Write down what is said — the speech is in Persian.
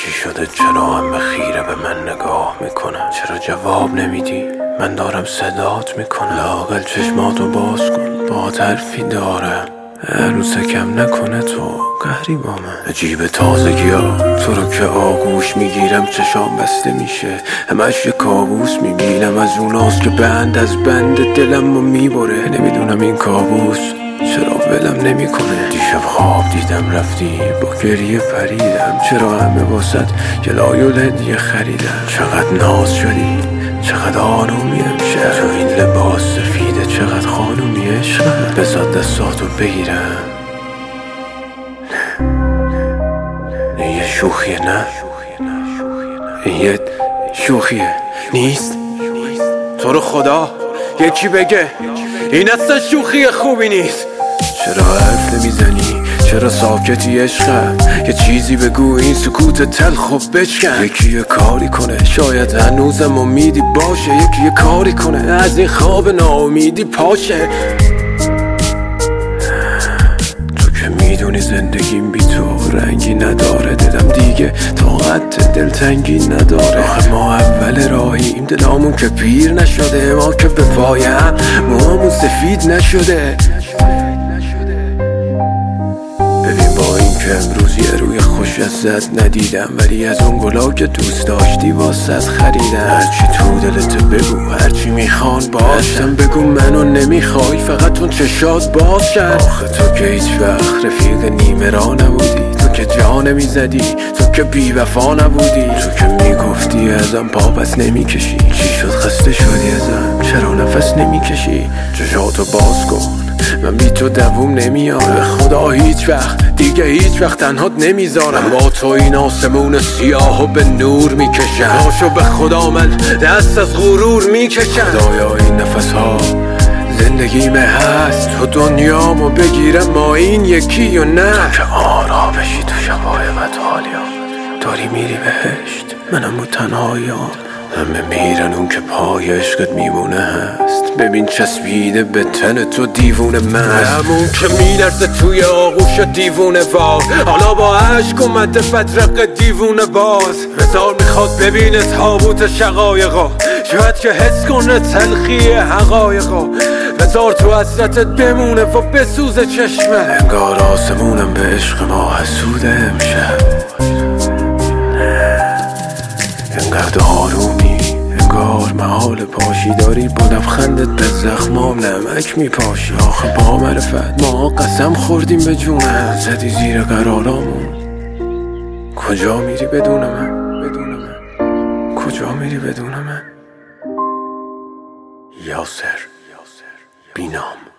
چی شده؟ چرا همه خیره به من نگاه میکنن؟ چرا جواب نمیدی؟ من دارم صدات میکنم. لااقل چشماتو باز کن، با حرفی دارم. عروسکم نکنه تو قهری با من. عجیب تازگی ها تو رو که آغوش میگیرم چشام بسته میشه، همش یه کابوس میبینم از اوناست که بند از بند دلم رو میبره. نمیدونم این کابوس چرا ولم نمیکنه. دیشب خواب دیدم رفتی با گریه پریدم، چرا همه واسد گلایل هدیه خریدم. چقدر ناز شدی، چقدر آرومی امشب، تو این لباس سفیده چقدر خانومی عشقم. بذار دستاتو بگیرم. این یه شوخیه نه؟ این یه شوخیه نیست؟ تو رو خدا یکی بگه این اصلا شوخی خوبی نیست. چرا حرف نمیزنی؟ چرا ساکتی عشقم؟ یه چیزی بگو این سکوت تلخ و بشکن. یکی یه کاری کنه، شاید هنوزم امیدی باشه. یکی یه کاری کنه از این خواب ناامیدی پاشه. تو که میدونی زندگیم بی تو رنگی نداره، دلم دیگه طاقت دلتنگی نداره. آخه ما اول راهیم، دلامون که پیر نشده، ما که به پایم موهامون سفید نشده. ببین با این که امروز یه روی خوش ازت ندیدم، ولی از اون گلا که دوست داشتی واسط خریدم. هرچی تو دلت بگو، هرچی میخوان باشم بگو منو نمیخوای، فقط اون چشات باشن. آخه تو که هیچ وقت رفیق نیمه را نبودی، تو که جا نمیزدی، تو که بی وفا نبودی. تو که میگفتی ازم پا پس نمیکشی، چی شد خسته شدی ازم؟ چرا نفس نمیکشی؟ چشاتو باز کن، من بی تو دووم نمیارم. به خدا هیچ وقت دیگه هیچ وقت تنهات نمیذارم. با تو این آسمون سیاهو به نور میکشم، پاشو به خدا من دست از غرور میکشم. خدایا این نفس ها زندگیمه هست، تو دنیامو بگیرم ما این یکی و نه. تو که آرا بشی تو شبای بدحالیا، داری میری بهشت منم با تنهاییام. همه میرن اون که پای عشقت میمونه هست. ببین چسبیده به تن تو دیوونه مست، همون که میلرزه توی آغوش دیوونه وار. حالا با عشق اومده بدرق دیوونه باز. هزار میخواد ببینه تابوت شقایقا، شاید که حس کنه تلخی حقایقا. هزار تو حسرتت بمونه و بسوزه چشمه. انگار آسمونم به عشق ما حسوده امشب. انقدر آرومی، انگار محال پاشی داری، با لبخندت به زخمام نمک میپاشی. آخه با معرفت ما قسم خوردیم به جونم، زدی زیر قرارامون. کجا میری بدون من؟ بدون من کجا میری بدون من؟ یاسر بینام.